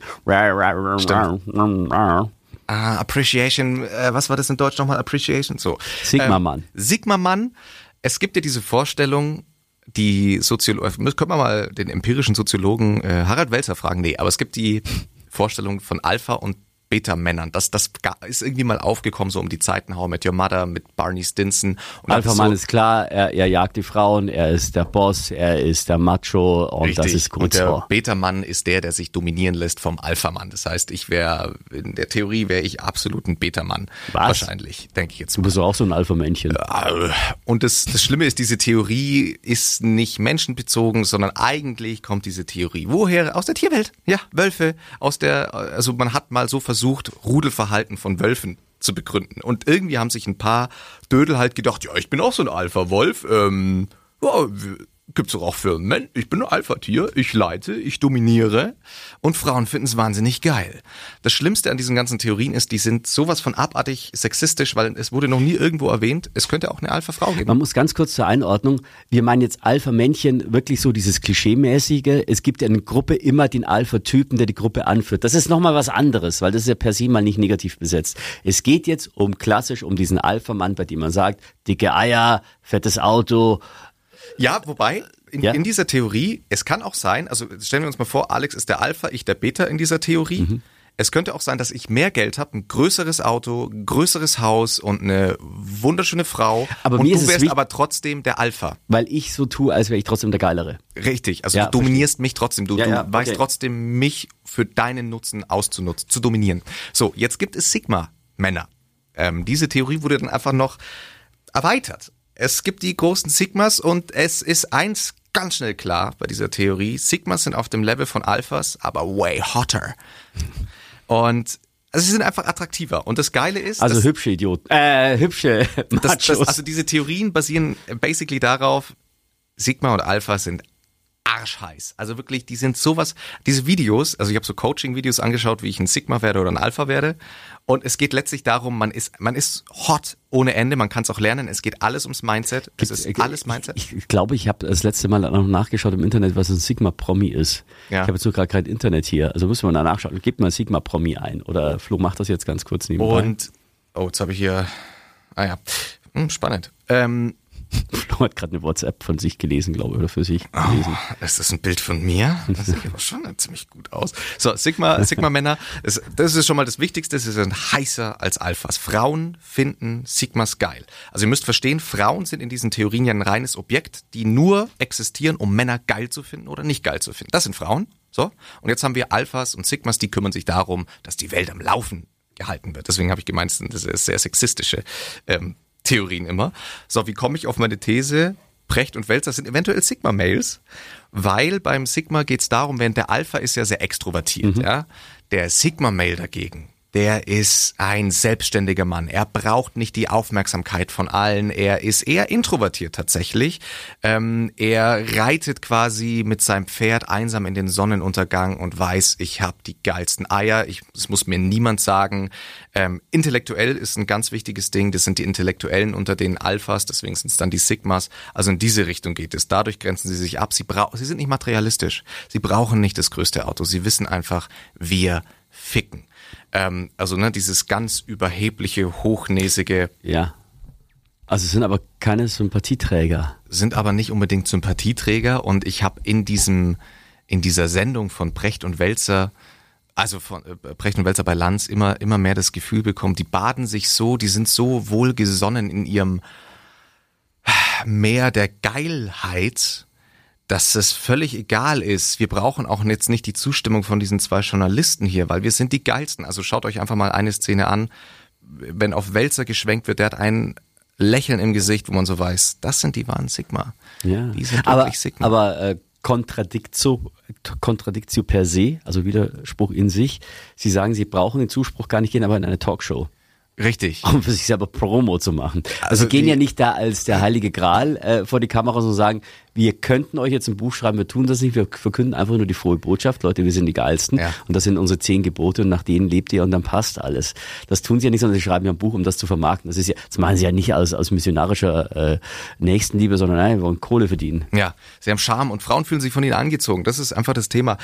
Appreciation, was war das in Deutsch nochmal? Appreciation, so.
Sigma-Mann.
Sigma-Mann. Es gibt ja diese Vorstellung, die könnte man mal den empirischen Soziologen Harald Welzer fragen, aber es gibt die Vorstellung von Alpha- und Beta-Männern. Das ist irgendwie mal aufgekommen, so um die Zeiten How I Met Your Mother mit Barney Stinson.
Alpha-Mann ist klar, er jagt die Frauen, er ist der Boss, er ist der Macho und richtig. Das ist gut.
Und der Beta-Mann ist der sich dominieren lässt vom Alpha-Mann. Das heißt, in der Theorie wäre ich absolut ein Beta-Mann. Was? Wahrscheinlich, denke ich jetzt mal.
Du bist doch auch so ein Alpha-Männchen.
Und das Schlimme ist, diese Theorie ist nicht menschenbezogen, sondern eigentlich kommt diese Theorie. Woher? Aus der Tierwelt. Ja, Wölfe. Also man hat mal so versucht, Rudelverhalten von Wölfen zu begründen. Und irgendwie haben sich ein paar Dödel halt gedacht, ja, ich bin auch so ein Alpha-Wolf, gibt's doch auch für Männer. Ich bin ein Alpha-Tier, ich leite, ich dominiere und Frauen finden es wahnsinnig geil. Das Schlimmste an diesen ganzen Theorien ist, die sind sowas von abartig sexistisch, weil es wurde noch nie irgendwo erwähnt, es könnte auch eine Alpha-Frau geben.
Man muss ganz kurz zur Einordnung, wir meinen jetzt Alpha-Männchen wirklich so dieses Klischee-mäßige. Es gibt ja in einer Gruppe immer den Alpha-Typen, der die Gruppe anführt. Das ist nochmal was anderes, weil das ist ja per se mal nicht negativ besetzt. Es geht jetzt klassisch um diesen Alpha-Mann, bei dem man sagt, dicke Eier, fettes Auto.
Ja, wobei, in dieser Theorie, es kann auch sein, also stellen wir uns mal vor, Alex ist der Alpha, ich der Beta in dieser Theorie. Mhm. Es könnte auch sein, dass ich mehr Geld habe, ein größeres Auto, ein größeres Haus und eine wunderschöne Frau.
Aber
und du wärst aber trotzdem der Alpha.
Weil ich so tue, als wäre ich trotzdem der Geilere.
Richtig, also du dominierst mich trotzdem. Du weißt trotzdem, mich für deinen Nutzen auszunutzen, zu dominieren. So, jetzt gibt es Sigma-Männer. Diese Theorie wurde dann einfach noch erweitert. Es gibt die großen Sigmas und es ist eins ganz schnell klar bei dieser Theorie. Sigmas sind auf dem Level von Alphas, aber way hotter. Und also sie sind einfach attraktiver. Und das Geile ist...
Also hübsche Idioten. Hübsche Machos.
Also diese Theorien basieren basically darauf, Sigma und Alpha sind arschheiß. Also wirklich, die sind sowas, diese Videos, also ich habe so Coaching-Videos angeschaut, wie ich ein Sigma werde oder ein Alpha werde. Und es geht letztlich darum, man ist hot ohne Ende, man kann es auch lernen, es geht alles ums Mindset, es ist alles Mindset.
Ich glaube, ich habe das letzte Mal noch nachgeschaut im Internet, was ein Sigma-Promi ist. Ja. Ich habe jetzt nur gerade kein Internet hier, also müssen wir da nachschauen. Gebt mal Sigma-Promi ein oder Flo macht das jetzt ganz kurz nebenbei.
Und, jetzt habe ich hier, spannend.
Flo hat gerade eine WhatsApp von sich gelesen, glaube ich, oder für sich gelesen.
Ist das ein Bild von mir? Das sieht aber schon ziemlich gut aus. So, Sigma-Männer, das ist schon mal das Wichtigste, sie sind heißer als Alphas. Frauen finden Sigmas geil. Also ihr müsst verstehen, Frauen sind in diesen Theorien ja ein reines Objekt, die nur existieren, um Männer geil zu finden oder nicht geil zu finden. Das sind Frauen. So. Und jetzt haben wir Alphas und Sigmas, die kümmern sich darum, dass die Welt am Laufen gehalten wird. Deswegen habe ich gemeint, das ist sehr sexistische Theorien immer. So, wie komme ich auf meine These? Precht und Welzer sind eventuell Sigma-Males, weil beim Sigma geht es darum, während der Alpha ist ja sehr extrovertiert, ja. Der Sigma-Male dagegen, der ist ein selbstständiger Mann. Er braucht nicht die Aufmerksamkeit von allen. Er ist eher introvertiert tatsächlich. Er reitet quasi mit seinem Pferd einsam in den Sonnenuntergang und weiß, ich habe die geilsten Eier. Das muss mir niemand sagen. Intellektuell ist ein ganz wichtiges Ding. Das sind die Intellektuellen unter den Alphas, deswegen sind es dann die Sigmas. Also in diese Richtung geht es. Dadurch grenzen sie sich ab. Sie sind nicht materialistisch. Sie brauchen nicht das größte Auto. Sie wissen einfach, wir ficken. Also dieses ganz überhebliche, hochnäsige.
Ja. Also sind aber keine Sympathieträger.
Sind aber nicht unbedingt Sympathieträger und ich habe in dieser Sendung von Precht und Welzer Also von Precht und Welzer bei Lanz immer mehr das Gefühl bekommen, die baden sich so, die sind so wohlgesonnen in ihrem Meer der Geilheit, dass es völlig egal ist. Wir brauchen auch jetzt nicht die Zustimmung von diesen 2 Journalisten hier, weil wir sind die Geilsten. Also schaut euch einfach mal eine Szene an, wenn auf Welzer geschwenkt wird, der hat ein Lächeln im Gesicht, wo man so weiß, das sind die wahren Sigma.
Ja.
Die sind wirklich Sigma.
Aber Contradictio per se, also Widerspruch in sich. Sie sagen, Sie brauchen den Zuspruch gar nicht gehen, aber in eine Talkshow.
Richtig.
Um für sich selber Promo zu machen. Also Sie gehen ja nicht da als der heilige Gral vor die Kamera und sagen, wir könnten euch jetzt ein Buch schreiben, wir tun das nicht, wir verkünden einfach nur die frohe Botschaft, Leute, wir sind die Geilsten und das sind unsere 10 Gebote und nach denen lebt ihr und dann passt alles. Das tun sie ja nicht, sondern sie schreiben ja ein Buch, um das zu vermarkten. Das machen sie ja nicht aus missionarischer Nächstenliebe, sondern nein, wir wollen Kohle verdienen.
Ja, sie haben Charme und Frauen fühlen sich von ihnen angezogen. Das ist einfach das Thema.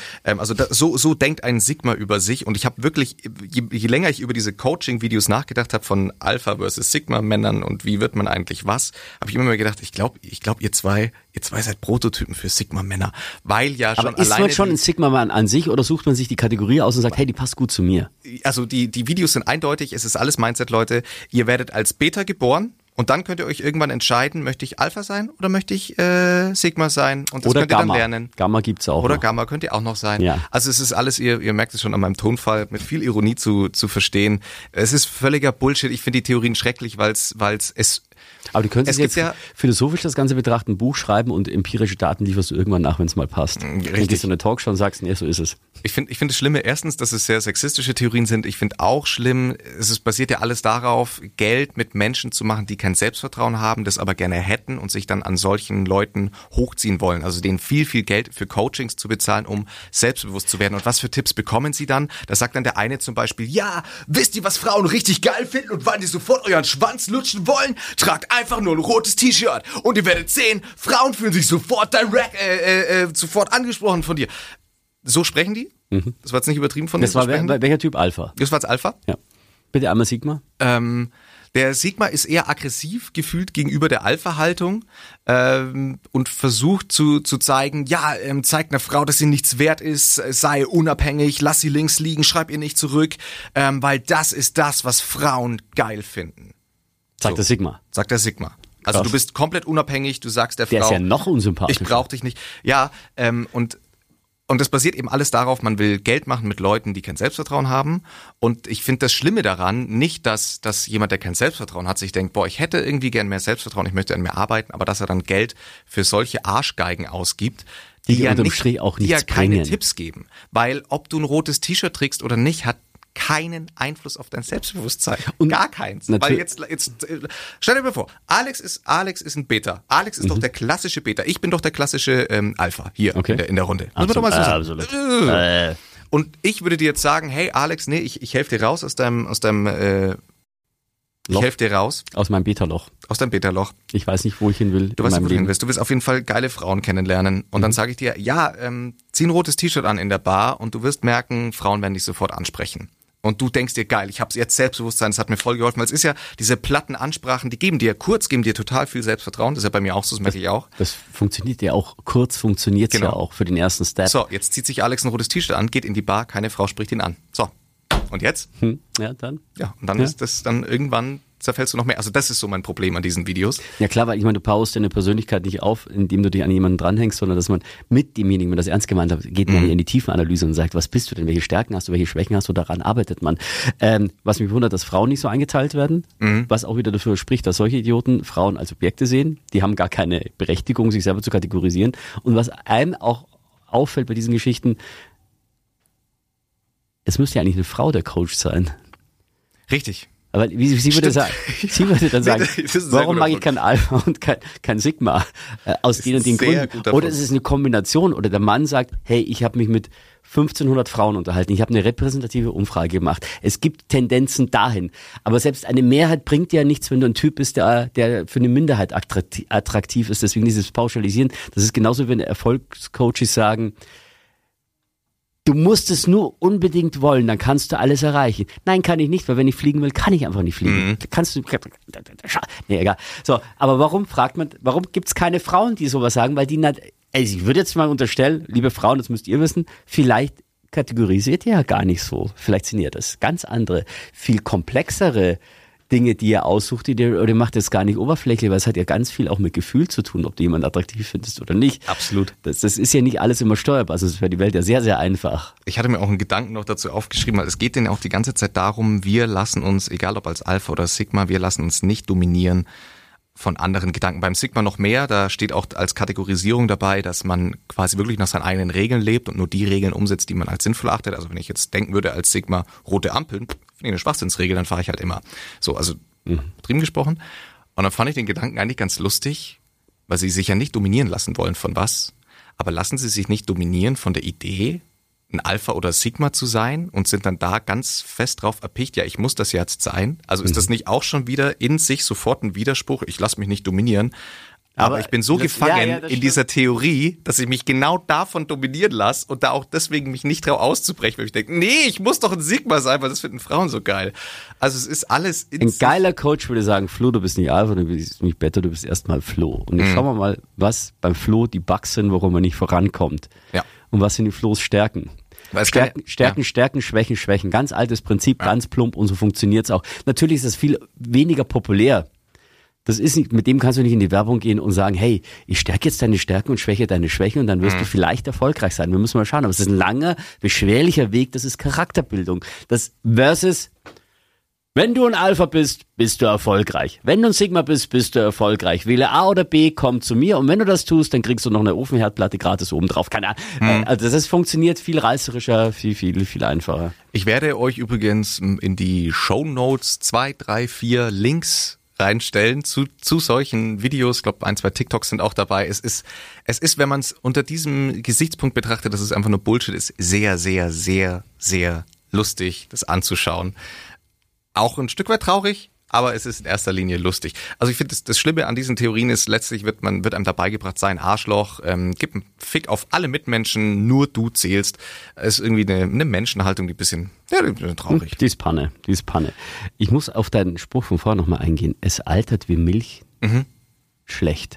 So denkt ein Sigma über sich und ich habe wirklich, je länger ich über diese Coaching-Videos nachgedacht habe von Alpha versus Sigma-Männern und wie wird man eigentlich was, habe ich immer mehr gedacht, ich glaube, ihr zwei seid Prototypen für Sigma-Männer, weil ja schon
aber ist man schon ein Sigma-Mann an sich oder sucht man sich die Kategorie aus und sagt, hey, die passt gut zu mir?
Also die Videos sind eindeutig, es ist alles Mindset, Leute. Ihr werdet als Beta geboren und dann könnt ihr euch irgendwann entscheiden, möchte ich Alpha sein oder möchte ich Sigma sein? Und das
oder
könnt ihr
Gamma.
Dann lernen.
Gamma gibt's auch
Oder
noch.
Gamma könnt ihr auch noch sein.
Ja.
Also es ist alles, ihr merkt es schon an meinem Tonfall, mit viel Ironie zu verstehen. Es ist völliger Bullshit. Ich finde die Theorien schrecklich, weil es
aber du könntest jetzt
ja
philosophisch das Ganze betrachten, ein Buch schreiben und empirische Daten lieferst du irgendwann nach, wenn es mal passt.
Richtig.
Dann gehst du in eine Talkshow und sagst, nee, so ist es.
Ich finde das Schlimme, erstens, dass es sehr sexistische Theorien sind. Ich finde auch schlimm, basiert ja alles darauf, Geld mit Menschen zu machen, die kein Selbstvertrauen haben, das aber gerne hätten und sich dann an solchen Leuten hochziehen wollen. Also denen viel Geld für Coachings zu bezahlen, um selbstbewusst zu werden. Und was für Tipps bekommen sie dann? Da sagt dann der eine zum Beispiel, ja, wisst ihr, was Frauen richtig geil finden und wann die sofort euren Schwanz lutschen wollen? Tragt einfach nur ein rotes T-Shirt und ihr werdet sehen, Frauen fühlen sich sofort sofort angesprochen von dir. So sprechen die? Mhm. Das war jetzt nicht übertrieben von dir.
Das war welcher Typ? Alpha?
Das war jetzt Alpha?
Ja. Bitte einmal Sigma.
Der Sigma ist eher aggressiv gefühlt gegenüber der Alpha-Haltung und versucht zu zeigen, ja, zeigt einer Frau, dass sie nichts wert ist, sei unabhängig, lass sie links liegen, schreib ihr nicht zurück, weil das ist das, was Frauen geil finden.
Sagt der Sigma.
Sagt der Sigma. Also
Krass.
Du bist komplett unabhängig, du sagst der Frau...
Der ist ja noch unsympathisch.
Ich brauch dich nicht. Ja, und das basiert eben alles darauf, man will Geld machen mit Leuten, die kein Selbstvertrauen haben. Und ich finde das Schlimme daran, nicht, dass jemand, der kein Selbstvertrauen hat, sich denkt, boah, ich hätte irgendwie gern mehr Selbstvertrauen, ich möchte an mir arbeiten, aber dass er dann Geld für solche Arschgeigen ausgibt, die ja keine Tipps geben. Weil ob du ein rotes T-Shirt trägst oder nicht, hat keinen Einfluss auf dein Selbstbewusstsein. Und gar keins. Weil jetzt stell dir mal vor, Alex ist ein Beta. Alex ist doch der klassische Beta. Ich bin doch der klassische Alpha hier in der Runde. Muss man doch mal so sagen. Und ich würde dir jetzt sagen, hey Alex, nee, ich helfe dir raus aus deinem ich helfe dir raus.
Aus meinem Beta-Loch.
Aus deinem Beta-Loch.
Ich weiß nicht, wo ich hin will.
Du weißt nicht, wo du hin willst. Du willst auf jeden Fall geile Frauen kennenlernen. Und dann sage ich dir, ja, zieh ein rotes T-Shirt an in der Bar und du wirst merken, Frauen werden dich sofort ansprechen. Und du denkst dir, geil, ich habe jetzt Selbstbewusstsein, das hat mir voll geholfen. Weil es ist ja, diese platten Ansprachen, die geben dir total viel Selbstvertrauen. Das ist ja bei mir auch so, das merke ich auch.
Das funktioniert ja auch, kurz funktioniert es ja auch für den ersten Step.
So, jetzt zieht sich Alex ein rotes T-Shirt an, geht in die Bar, keine Frau spricht ihn an. So, und jetzt?
Ja, dann?
Ja, und dann ist das dann irgendwann... zerfällst du noch mehr. Also das ist so mein Problem an diesen Videos.
Ja klar, weil ich meine, du baust deine Persönlichkeit nicht auf, indem du dich an jemanden dranhängst, sondern dass man mit demjenigen, wenn das ernst gemeint hat, geht man in die Tiefenanalyse und sagt, was bist du denn, welche Stärken hast du, welche Schwächen hast du, daran arbeitet man. Was mich wundert, dass Frauen nicht so eingeteilt werden, was auch wieder dafür spricht, dass solche Idioten Frauen als Objekte sehen, die haben gar keine Berechtigung, sich selber zu kategorisieren. Und was einem auch auffällt bei diesen Geschichten, es müsste ja eigentlich eine Frau der Coach sein.
Richtig.
Aber sie würde dann sagen, warum mag ich kein Alpha und kein Sigma aus den und den Gründen? Oder es ist eine Kombination, oder der Mann sagt, hey, ich habe mich mit 1500 Frauen unterhalten, ich habe eine repräsentative Umfrage gemacht. Es gibt Tendenzen dahin, aber selbst eine Mehrheit bringt ja nichts, wenn du ein Typ bist, der für eine Minderheit attraktiv ist. Deswegen dieses Pauschalisieren, das ist genauso, wenn Erfolgscoaches sagen, du musst es nur unbedingt wollen, dann kannst du alles erreichen. Nein, kann ich nicht, weil wenn ich fliegen will, kann ich einfach nicht fliegen. Kannst du, nee, egal. So, aber warum gibt's keine Frauen, die sowas sagen? Weil ich würde jetzt mal unterstellen, liebe Frauen, das müsst ihr wissen, vielleicht kategorisiert ihr ja gar nicht so. Vielleicht sind ja das ganz andere, viel komplexere Dinge, die ihr aussucht, oder ihr macht das gar nicht oberflächlich, weil es hat ja ganz viel auch mit Gefühl zu tun, ob du jemanden attraktiv findest oder nicht.
Absolut.
Das ist ja nicht alles immer steuerbar, also es wäre die Welt ja sehr, sehr einfach.
Ich hatte mir auch einen Gedanken noch dazu aufgeschrieben, weil es geht denen auch die ganze Zeit darum, wir lassen uns, egal ob als Alpha oder Sigma, wir lassen uns nicht dominieren von anderen Gedanken. Beim Sigma noch mehr, da steht auch als Kategorisierung dabei, dass man quasi wirklich nach seinen eigenen Regeln lebt und nur die Regeln umsetzt, die man als sinnvoll achtet. Also wenn ich jetzt denken würde als Sigma, rote Ampeln, finde ich eine Schwachsinnsregel, dann fahre ich halt immer. So, also drin gesprochen. Und dann fand ich den Gedanken eigentlich ganz lustig, weil sie sich ja nicht dominieren lassen wollen von was, aber lassen sie sich nicht dominieren von der Idee, ein Alpha oder Sigma zu sein und sind dann da ganz fest drauf erpicht, ja, ich muss das jetzt sein. Also ist das nicht auch schon wieder in sich sofort ein Widerspruch, ich lasse mich nicht dominieren, aber ich bin so gefangen in dieser Theorie, dass ich mich genau davon dominieren lasse und da auch deswegen mich nicht traue auszubrechen, weil ich denke, nee, ich muss doch ein Sigma sein, weil das finden Frauen so geil. Also es ist alles in
sich. Ein geiler Coach würde sagen, Flo, du bist nicht Alpha, du bist nicht Beta, du bist erstmal Flo. Und jetzt schauen wir mal, was beim Flo die Bugs sind, warum er nicht vorankommt.
Ja.
Und was sind die Flo's Stärken? Stärken, Schwächen, Schwächen. Ganz altes Prinzip, ganz plump und so funktioniert's auch. Natürlich ist das viel weniger populär. Das ist nicht, mit dem kannst du nicht in die Werbung gehen und sagen, hey, ich stärke jetzt deine Stärken und schwäche deine Schwächen und dann wirst du vielleicht erfolgreich sein. Wir müssen mal schauen. Aber es ist ein langer, beschwerlicher Weg, das ist Charakterbildung. Das versus, wenn du ein Alpha bist, bist du erfolgreich. Wenn du ein Sigma bist, bist du erfolgreich. Wähle A oder B, komm zu mir und wenn du das tust, dann kriegst du noch eine Ofenherdplatte gratis oben drauf. Keine Ahnung. Also das funktioniert viel reißerischer, viel einfacher.
Ich werde euch übrigens in die Shownotes 2, 3, 4 Links reinstellen zu solchen Videos. Ich glaube, 1, 2 TikToks sind auch dabei. Es ist, wenn man es unter diesem Gesichtspunkt betrachtet, dass es einfach nur Bullshit ist, sehr, sehr, sehr, sehr lustig, das anzuschauen. Auch ein Stück weit traurig, aber es ist in erster Linie lustig. Also ich finde, das Schlimme an diesen Theorien ist, letztlich wird einem dabei gebracht, sei ein Arschloch, gib einen Fick auf alle Mitmenschen, nur du zählst. Es ist irgendwie eine Menschenhaltung, die ein bisschen traurig.
Die ist Panne. Ich muss auf deinen Spruch von vorher nochmal eingehen. Es altert wie Milch. Schlecht.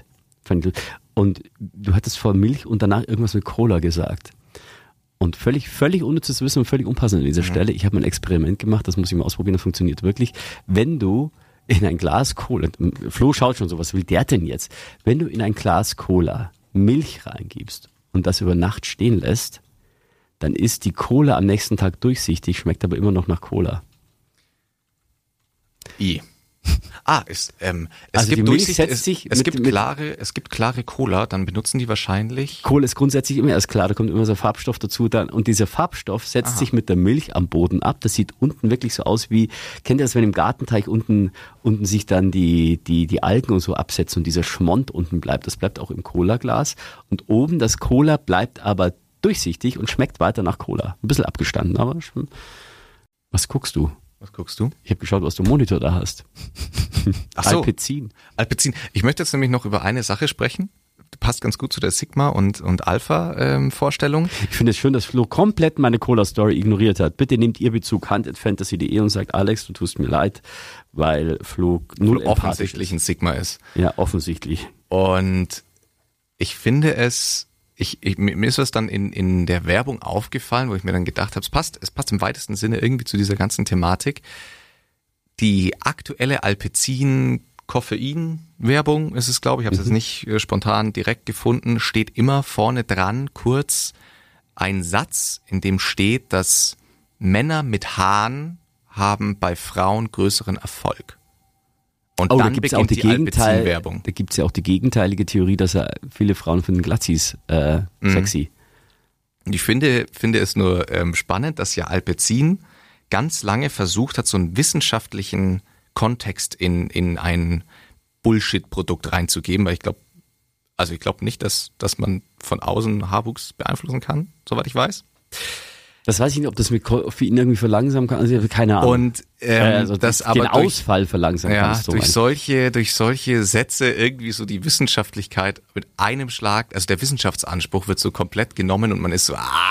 Und du hattest vor Milch und danach irgendwas mit Cola gesagt. Und völlig unnützes Wissen und völlig unpassend an dieser Stelle. Ich habe ein Experiment gemacht, das muss ich mal ausprobieren, das funktioniert wirklich. Wenn du in ein Glas Cola, Flo schaut schon so, was will der denn jetzt? Wenn du in ein Glas Cola Milch reingibst und das über Nacht stehen lässt, dann ist die Cola am nächsten Tag durchsichtig, schmeckt aber immer noch nach Cola.
Es
also
gibt
die Milch setzt sich
es gibt klare Cola, dann benutzen die wahrscheinlich.
Cola ist grundsätzlich immer erst klar, da kommt immer so ein Farbstoff dazu dann und dieser Farbstoff setzt sich mit der Milch am Boden ab. Das sieht unten wirklich so aus wie, kennt ihr das, wenn im Gartenteich unten sich dann die Algen und so absetzen und dieser Schmond unten bleibt. Das bleibt auch im Cola-Glas und oben das Cola bleibt aber durchsichtig und schmeckt weiter nach Cola. Ein bisschen abgestanden, aber schon. Was guckst du?
Was guckst du?
Ich habe geschaut, was du im Monitor da hast.
Ach so.
Alpecin.
Ich möchte jetzt nämlich noch über eine Sache sprechen. Passt ganz gut zu der Sigma und Alpha Vorstellung.
Ich finde es schön, dass Flo komplett meine Cola-Story ignoriert hat. Bitte nehmt ihr Bezug hand@fantasy.de und sagt, Alex, du tust mir leid, weil Flo null
offensichtlich ein Sigma ist.
Ja, offensichtlich.
Und ich finde es, mir ist das dann in der Werbung aufgefallen, wo ich mir dann gedacht habe, es passt im weitesten Sinne irgendwie zu dieser ganzen Thematik. Die aktuelle Alpecin-Koffein-Werbung ist es, glaube ich, habe es jetzt nicht spontan direkt gefunden, steht immer vorne dran kurz ein Satz, in dem steht, dass Männer mit Haaren haben bei Frauen größeren Erfolg. Und dann
da gibt's auch die
Alpecin-Werbung.
Da gibt's ja auch die gegenteilige Theorie, dass viele Frauen finden Glatzis sexy.
Ich finde es nur spannend, dass ja Alpecin ganz lange versucht hat, so einen wissenschaftlichen Kontext in ein Bullshit-Produkt reinzugeben, weil ich glaube nicht, dass man von außen Haarwuchs beeinflussen kann, soweit ich weiß.
Das weiß ich nicht, ob das mit Koffein irgendwie verlangsamen kann, also keine Ahnung.
Und das aber
den Ausfall verlangsamen kann.
Ja, durch solche Sätze irgendwie so die Wissenschaftlichkeit mit einem Schlag, also der Wissenschaftsanspruch wird so komplett genommen und man ist so,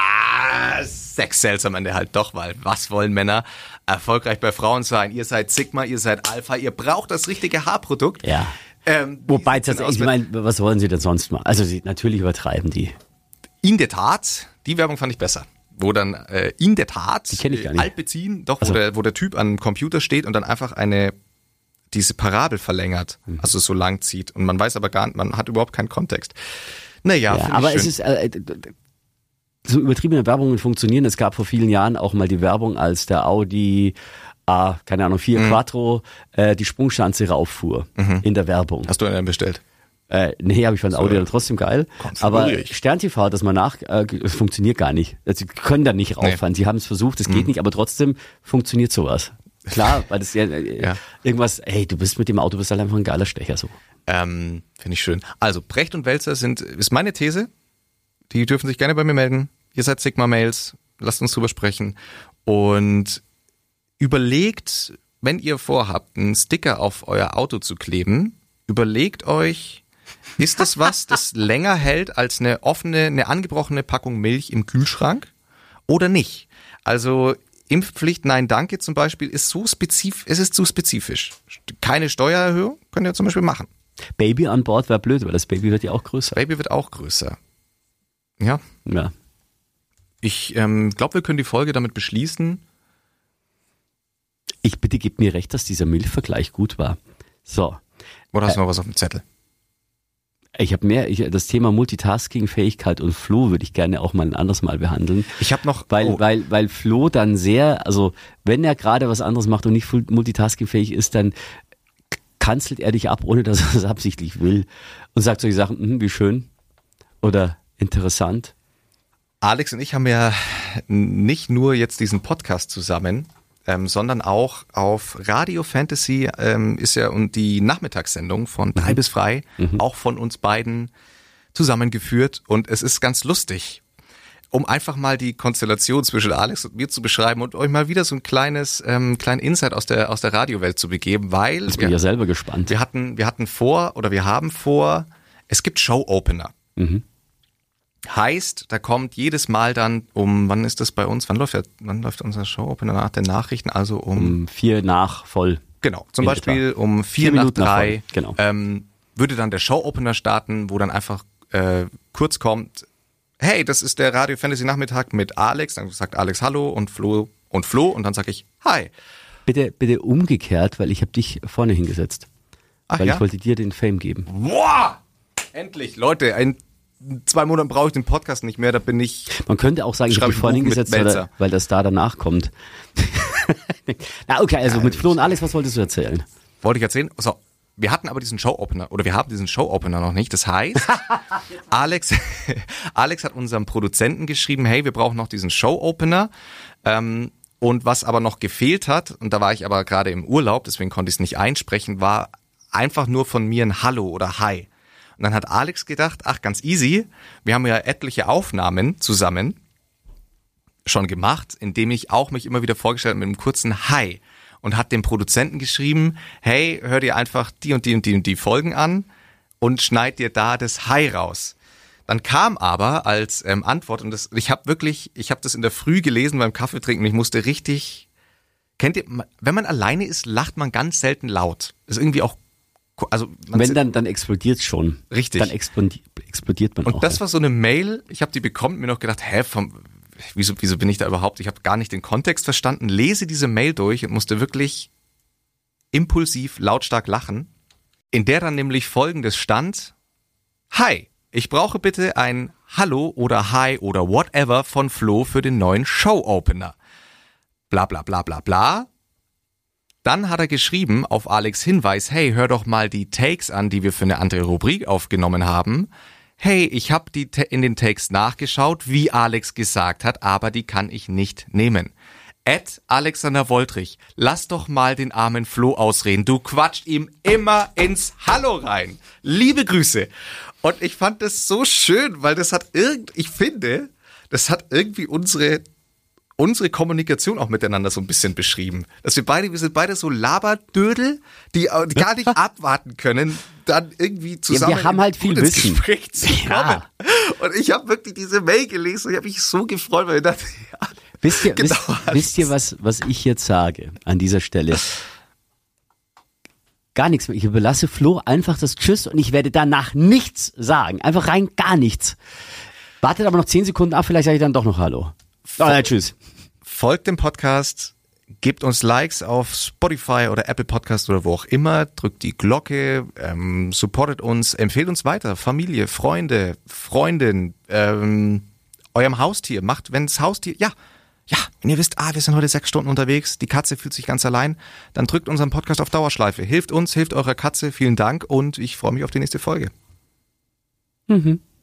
Sex sells am Ende halt doch, weil was wollen Männer erfolgreich bei Frauen sein? Ihr seid Sigma, ihr seid Alpha, ihr braucht das richtige Haarprodukt.
Ja. Wobei, ich meine, was wollen sie denn sonst mal? Also natürlich übertreiben die.
In der Tat, die Werbung fand ich besser. wo dann in der Tat
Die kenn ich gar nicht.
Altbeziehen, doch,
Also.
wo der Typ am Computer steht und dann einfach diese Parabel verlängert, also so lang zieht. Und man weiß aber gar nicht, man hat überhaupt keinen Kontext. Naja,
Ja, aber es ist so übertriebene Werbungen funktionieren. Es gab vor vielen Jahren auch mal die Werbung, als der Audi keine Ahnung, 4 Quattro die Sprungschanze rauffuhr in der Werbung.
Hast du einen bestellt?
Nee, aber ich fand Audi dann trotzdem geil. Aber
Konfiguriert.
Stern TV hat das mal es funktioniert gar nicht. Also, sie können da nicht rauffahren. Sie haben es versucht, es geht nicht, aber trotzdem funktioniert sowas. Klar, weil das ja, irgendwas, ey, du bist mit dem Auto, bist halt einfach ein geiler Stecher so.
Finde ich schön. Also Brecht und Welzer ist meine These. Die dürfen sich gerne bei mir melden. Ihr seid Sigma-Mails. Lasst uns drüber sprechen. Und überlegt, wenn ihr vorhabt, einen Sticker auf euer Auto zu kleben, überlegt euch, ist das was, das länger hält als eine angebrochene Packung Milch im Kühlschrank oder nicht? Also Impfpflicht, nein, danke zum Beispiel, es ist zu spezifisch. Keine Steuererhöhung könnt ihr zum Beispiel machen.
Baby an Bord wäre blöd, weil das Baby wird ja auch größer.
Baby wird auch größer. Ja,
Ja.
ich glaube, wir können die Folge damit beschließen.
Ich bitte, gib mir recht, dass dieser Milchvergleich gut war. So.
Oder hast du noch was auf dem Zettel?
Ich habe das Thema Multitasking, Fähigkeit und Flo würde ich gerne auch mal ein anderes Mal behandeln.
Ich habe noch...
Weil Flo dann also wenn er gerade was anderes macht und nicht multitaskingfähig ist, dann kanzelt er dich ab, ohne dass er es absichtlich will und sagt solche Sachen, wie schön oder interessant.
Alex und ich haben ja nicht nur jetzt diesen Podcast zusammen, sondern auch auf Radio Fantasy ist ja und die Nachmittagssendung von 3 bis frei auch von uns beiden zusammengeführt und es ist ganz lustig, um einfach mal die Konstellation zwischen Alex und mir zu beschreiben und euch mal wieder so ein kleinen Insight aus der Radiowelt zu begeben, weil
Ich bin ja selber gespannt.
wir haben vor, es gibt Show-Opener. Heißt, da kommt jedes Mal dann wann ist das bei uns? Wann läuft unser Show-Opener nach den Nachrichten? Also um
4 nach voll.
Genau, zum
In
Beispiel
etwa.
um 4 nach
Minuten nach
3
voll, genau.
würde dann der Show-Opener starten, wo dann einfach kurz kommt, hey, das ist der Radio Fantasy Nachmittag mit Alex. Dann sagt Alex Hallo und Flo und dann sage ich Hi.
Bitte umgekehrt, weil ich habe dich vorne hingesetzt.
Ach
Weil
ja?
ich wollte dir den Fame geben.
Boah! Endlich, Leute, in 2 Monaten brauche ich den Podcast nicht mehr, da bin ich...
Man könnte auch sagen, ich
Schreib
habe dich vorne
ein Buch mit
hingesetzt,
Melzer.
weil das da danach kommt. Na okay, also mit Flo und Alex, was wolltest du erzählen?
Wollte ich erzählen? So, wir haben diesen Show-Opener noch nicht. Das heißt, Alex hat unserem Produzenten geschrieben, hey, wir brauchen noch diesen Show-Opener. Und was aber noch gefehlt hat, und da war ich aber gerade im Urlaub, deswegen konnte ich es nicht einsprechen, war einfach nur von mir ein Hallo oder Hi. Und dann hat Alex gedacht, ach, ganz easy, wir haben ja etliche Aufnahmen zusammen schon gemacht, indem ich auch mich immer wieder vorgestellt habe mit einem kurzen Hi und hat dem Produzenten geschrieben, hey, hör dir einfach die und die und die und die Folgen an und schneid dir da das Hi raus. Dann kam aber als Antwort, und ich habe das in der Früh gelesen beim Kaffeetrinken und ich musste richtig, kennt ihr, wenn man alleine ist, lacht man ganz selten laut. Ist irgendwie auch, also
Dann explodiert es schon.
Richtig.
Dann explodiert man auch.
und das war so eine Mail, ich habe die bekommen, mir noch gedacht, wieso bin ich da überhaupt, ich habe gar nicht den Kontext verstanden, lese diese Mail durch und musste wirklich impulsiv lautstark lachen, in der dann nämlich Folgendes stand, Hi, ich brauche bitte ein Hallo oder Hi oder whatever von Flo für den neuen Show-Opener. Bla bla bla bla bla. Dann hat er geschrieben auf Alex' Hinweis, hey, hör doch mal die Takes an, die wir für eine andere Rubrik aufgenommen haben. Hey, ich habe in den Takes nachgeschaut, wie Alex gesagt hat, aber die kann ich nicht nehmen. Alexander Woltrich, lass doch mal den armen Flo ausreden. Du quatscht ihm immer ins Hallo rein. Liebe Grüße. Und ich fand das so schön, weil das hat irgendwie unsere Kommunikation auch miteinander so ein bisschen beschrieben. Dass wir sind beide so Laberdödel, die gar nicht abwarten können, dann irgendwie zusammen
wir haben halt viel
ins
Wissen.
Gespräch zu kommen.
Ja.
Und ich habe wirklich diese Mail gelesen und ich habe mich so gefreut, weil ich dachte, ja,
Wisst ihr, was ich jetzt sage an dieser Stelle? Gar nichts mehr. Ich überlasse Flo einfach das Tschüss und ich werde danach nichts sagen. Einfach rein gar nichts. Wartet aber noch 10 Sekunden ab, vielleicht sage ich dann doch noch Hallo. Tschüss.
Folgt dem Podcast, gebt uns Likes auf Spotify oder Apple Podcast oder wo auch immer, drückt die Glocke, supportet uns, empfehlt uns weiter, Familie, Freunde, Freundin, eurem Haustier, macht, wenn das Haustier, ja, wenn ihr wisst, wir sind heute 6 Stunden unterwegs, die Katze fühlt sich ganz allein, dann drückt unseren Podcast auf Dauerschleife. Hilft uns, hilft eurer Katze, vielen Dank und ich freue mich auf die nächste Folge.
Mhm.